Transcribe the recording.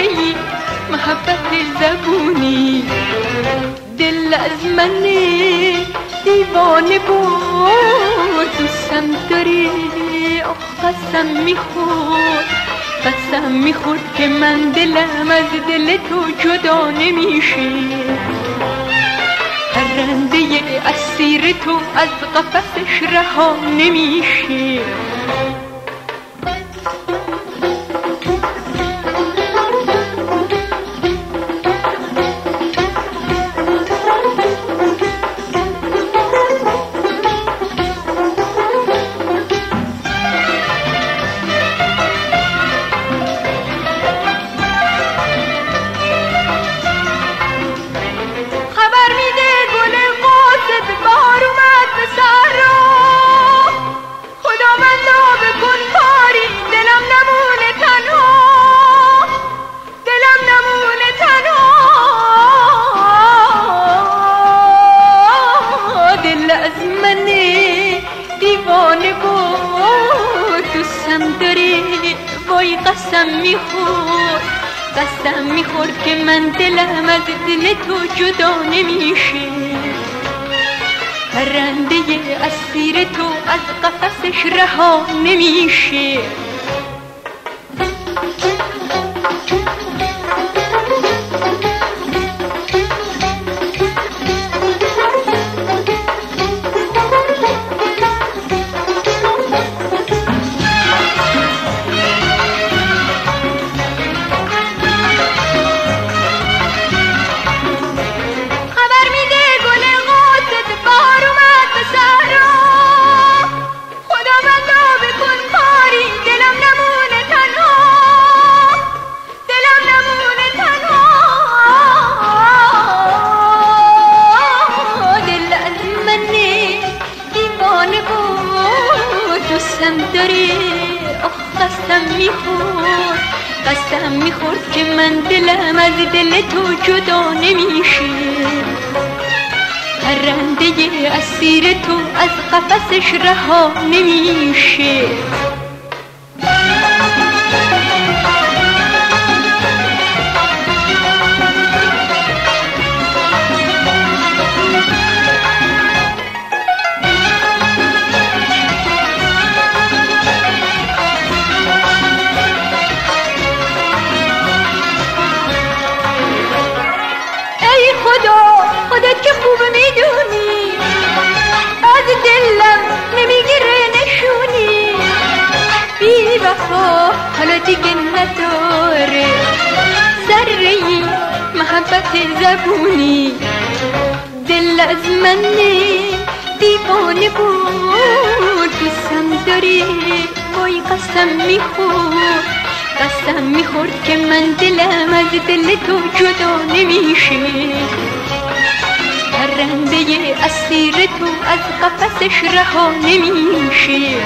ای محبت زبونی، دل از من دیوانه بود دوستم داری. قسم میخورد که من دلم از دل تو جدا نمیشه. پرنده اسیر تو از قفسش رها نمیشه. دیوانه بود دوستم داری. وای قسم میخورد که من دلم از دل تو جدا نمیشه. پرنده اسیر تو از قفسش رها نمیشه. قسم میخورد که من دلم از دل تو جدا نمیشه. پرنده اسیر تو از قفسش رها نمیشه. خودت که خوب میدونی از دلم نمیگیره نشونی. بی وفا حالا دیگه نداره ذره محبت زبونی. دل از من دیوانه بود دوستم داری. وای قسم میخورد که من دلم از دل تو جدا نمیشه. پرنده اسیر تو از قفسش رها نمیشه.